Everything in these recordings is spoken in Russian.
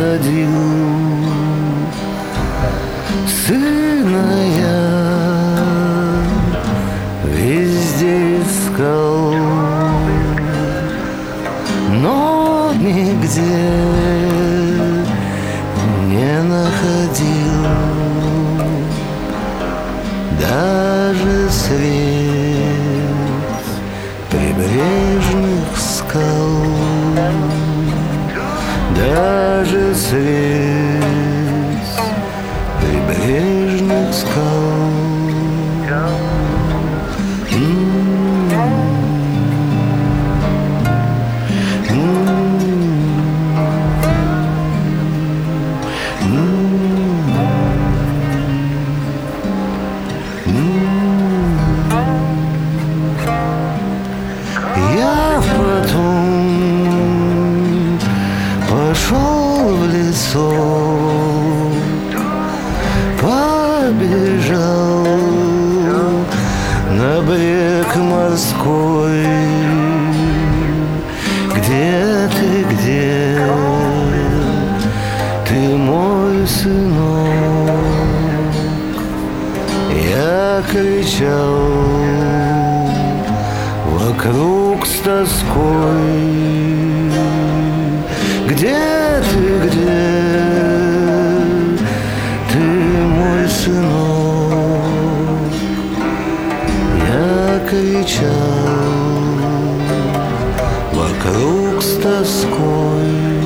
находил. Сына я везде искал, но нигде не находил. Даже свет прибрежных скал, даже свет прибрежных скал. Я потом пошел в лесок, побежал на брег морской. Где ты, мой сынок? Я кричал вокруг с тоской. Где ты, мой сынок? Я кричал вокруг с тоской.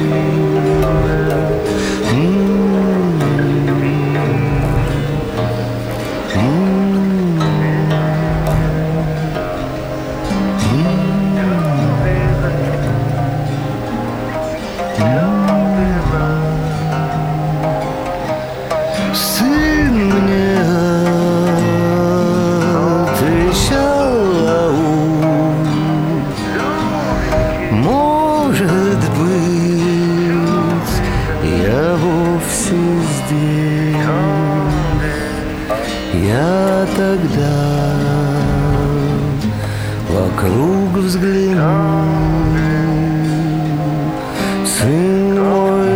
Сын мне отвечал: может быть, я вовсе здесь. Я тогда вокруг взглянул. Сын мой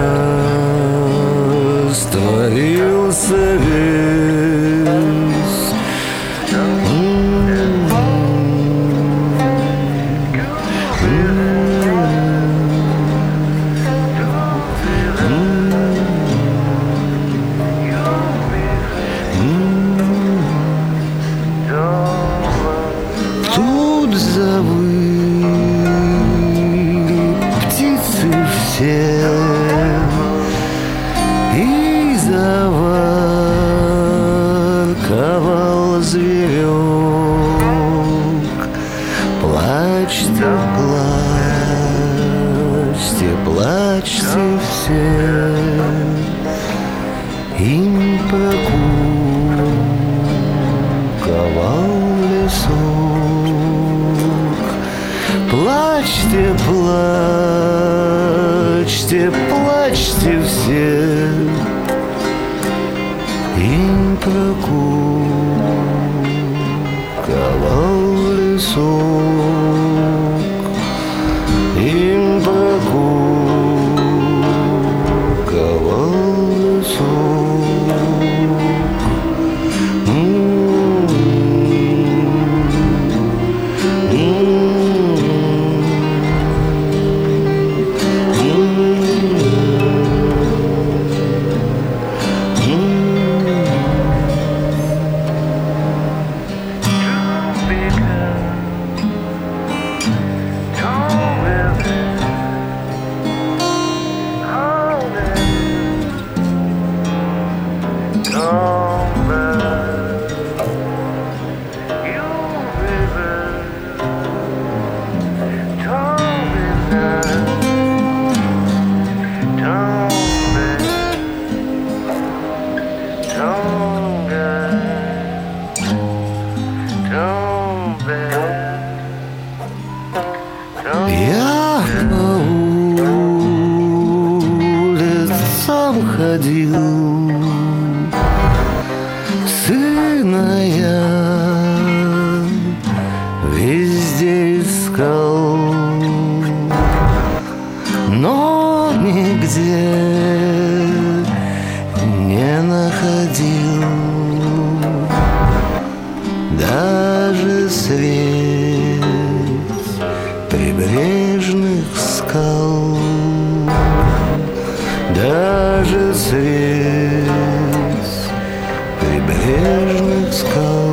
растворился весь. Тут завыли птицы все, и заворковал зверек. Плачьте, плачьте, плачьте все, им прокуковал лесок. Плачьте, плачьте, плачьте все, им прокуковал лесок. Им прокуковал лесок. Я по улицам ходил, сына я везде искал, но нигде даже свет прибрежных скал, даже свет прибрежных скал.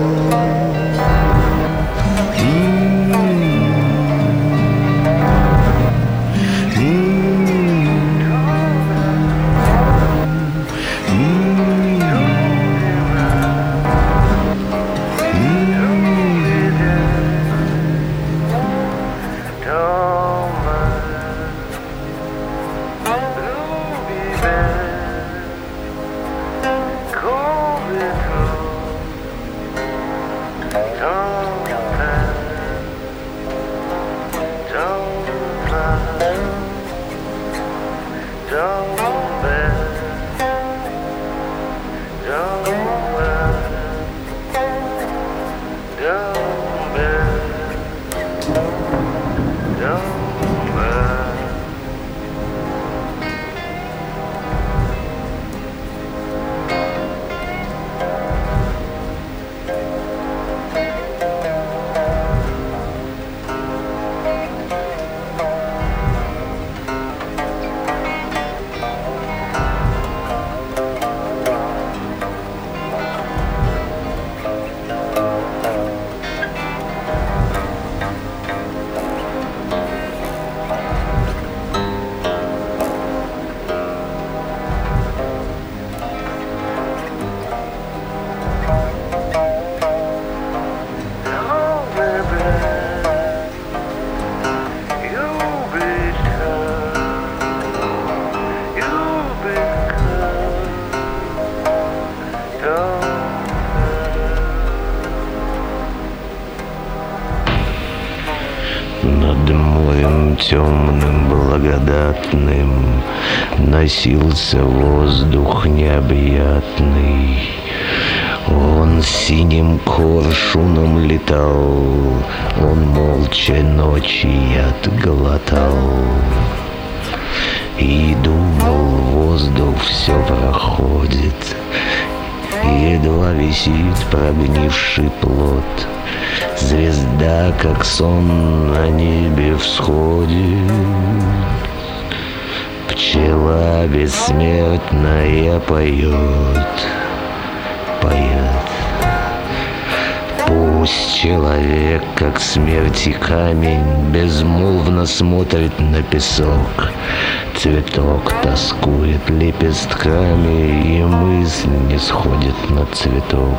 Над морем темным, благодатным носился воздух необъятный. Он синим коршуном летал, он молча ночи отглотал. И думал, воздух все проходит, едва висит прогнивший плод. Звезда, как сон, на небе всходит. Пчела бессмертная поет, поет. Пусть человек, как смерти камень, безмолвно смотрит на песок. Цветок тоскует лепестками, и мысль не сходит на цветок.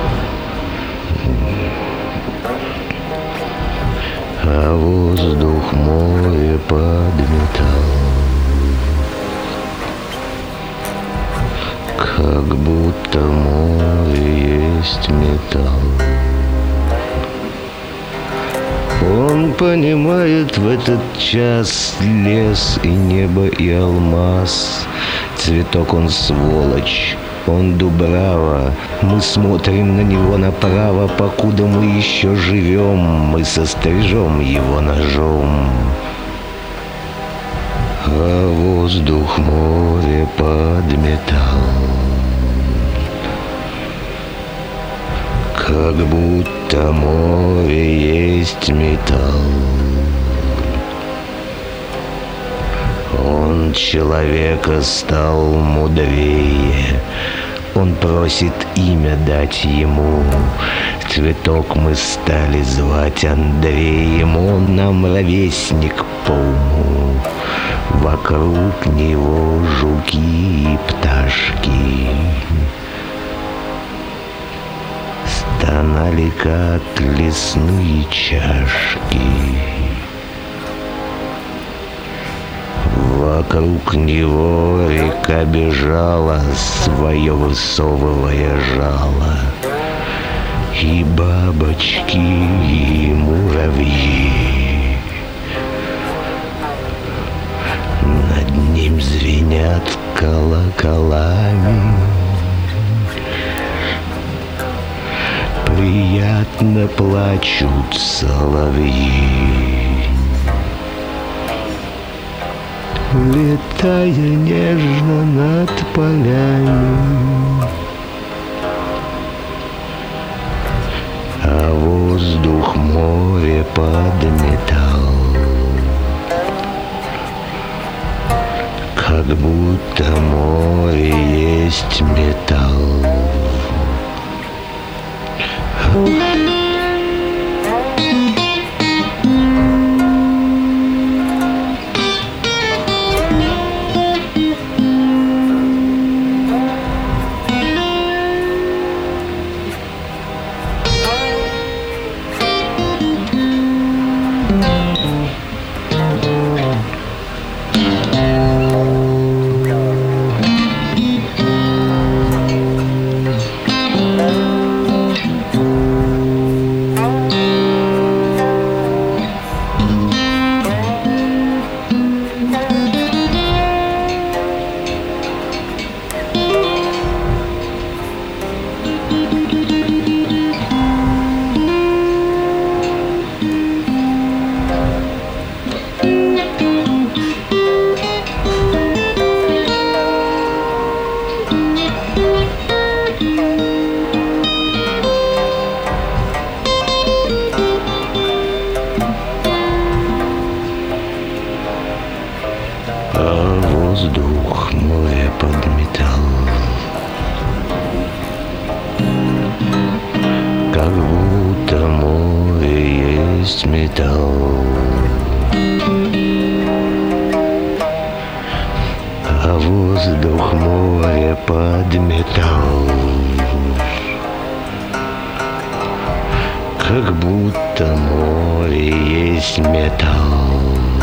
А воздух море подметал, как будто море есть металл. Он понимает в этот час лес и небо и алмаз. Цветок он сволочь, он дубрава. Мы смотрим на него направо, покуда мы еще живем, мы сострижем его ножом. А воздух море подметал, как будто море есть металл. Он человека стал мудрее, он просит имя дать ему. Цветок мы стали звать Андреем, он нам ровесник по уму. Вокруг него жуки и пташки стонали, как лесные чашки. Вокруг него река бежала, свое высовывая жало. И бабочки, и муравьи над ним звенят колоколами. Приятно плачут соловьи, летая нежно над полями. воздух море под металл. Как будто море есть металл. А воздух море под металл. Как будто море есть металл. А воздух море под металл. Как будто море есть металл.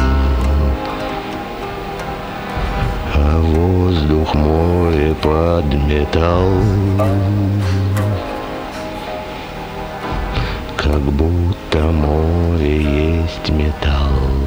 А воздух море под металл. Как будто море есть металл.